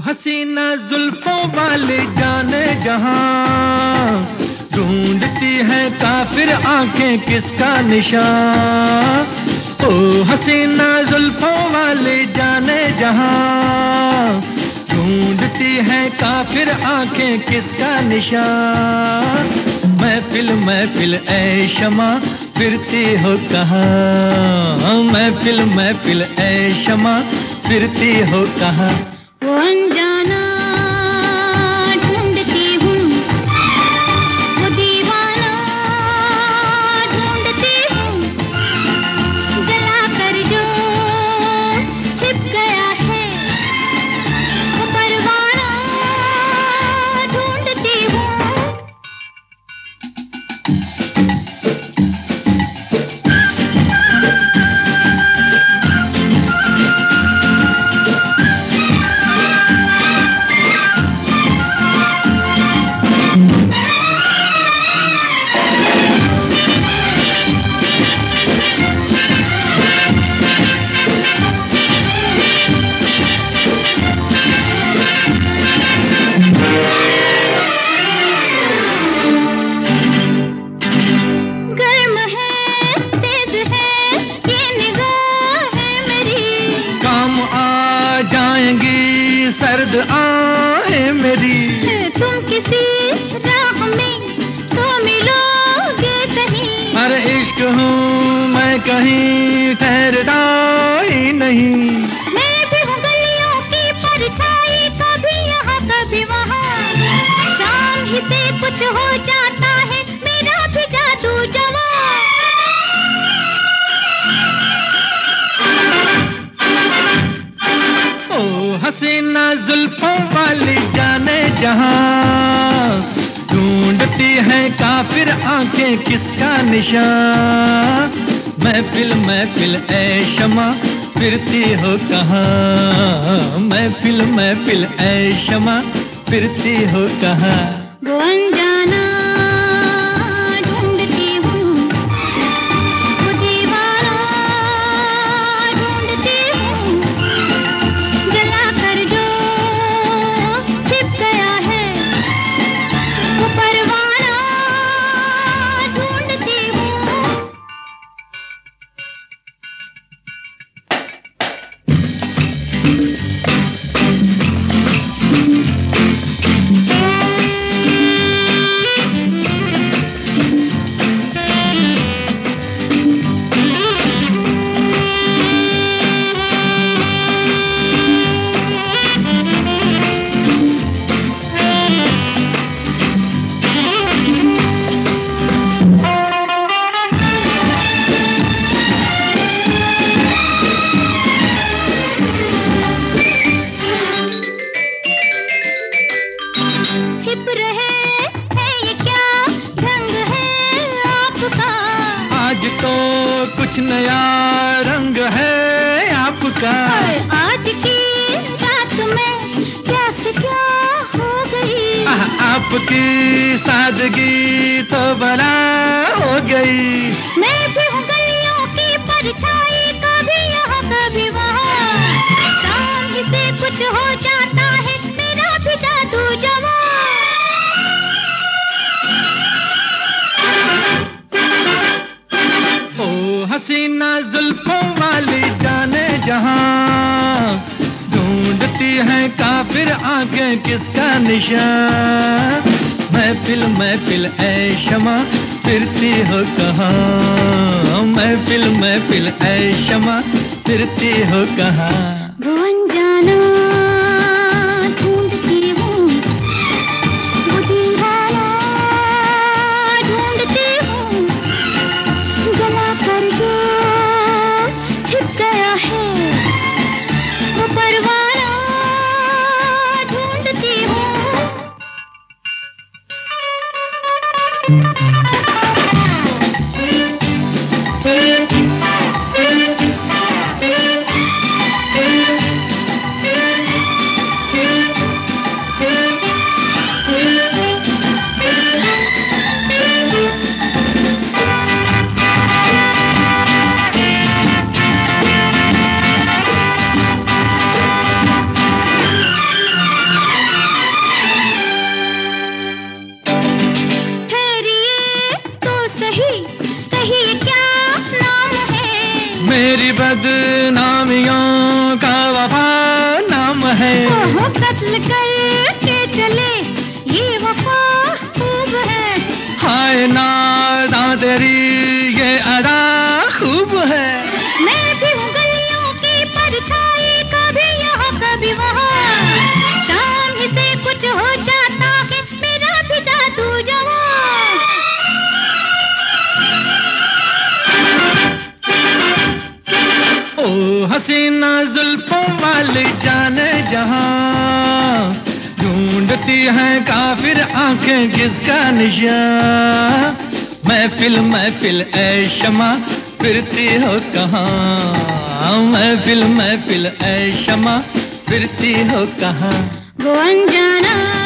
हसीना जुल्फों वाले जाने जहां, ढूंढती है काफिर आंखें किसका निशान। ओ हसीना जुल्फों वाले जाने जहां, ढूंढती है काफिर आंखें किसका निशान। महफिल महफिल ऐ शमा फिरती हो कहाँ, महफिल महफिल ऐ शमा फिरती हो कहाँ। वो अनजाना ढूंढती हूँ, वो दीवाना ढूंढती हूँ, जला कर जो छिप गया है वो परवाना ढूंढती हूँ। सर्द आहें मेरी, तुम किसी राह में तो मिलोगे कहीं। हर इश्क हूँ मैं कहीं ठहरता ही नहीं। मैं भी हूँ गलियों की परछाई, कभी यहाँ कभी वहाँ, शाम ही से कुछ हो जाता है मेरा भी जादू जवां। हसीना जुल्फों वाली जाने जहां, ढूंढती है काफिर आंखें किसका निशान। महफिल महफिल ऐ शमा फिरती हो कहाँ, महफिल महफिल ऐ शमा फिरती हो कहाँ। वो अनजाना छिप रहे है ये क्या ढंग है आपका। आज तो कुछ नया रंग है आपका। आज की रात में क्या से क्या हो गई, आपकी सादगी तो बला हो गई। मैं भी हूँ गलियों की परछाई, कभी यहाँ कभी वहाँ, शाम ही से कुछ हो जाता है मेरा भी जादू जवां। हसीना जुल्फों वाली जाने जहां, ढूंढती है काफिर आंखें किसका निशान। महफिल महफिल ऐ शमा फिरती हो कहाँ, महफिल महफिल ऐ शमा फिरती हो कहाँ। वो अनजाना ढूंढती हूँ, वो दीवाना ढूंढती हूँ, जला कर जो छिप गया है वो परवाना ढूंढती हूँ। बदनामियों का वफा नाम है। ओहो कत्ल करके चले ये वफा खूब है। हाय नादा तेरी ये अदा खूब है। मैं भी हूँ गलियों की परछाई, कभी यहाँ कभी वहाँ। शाम ही से कुछ हो जाता है मेरा भी जादू जवां। ओ हसीना जुल्फों वाली जाने जहां, ढूंढती हैं काफिर आंखें किसका निशान। महफिल महफिल ऐ शमा फिरती हो कहाँ, महफिल महफिल ऐ शमा फिरती हो कहाँ। वो अनजाना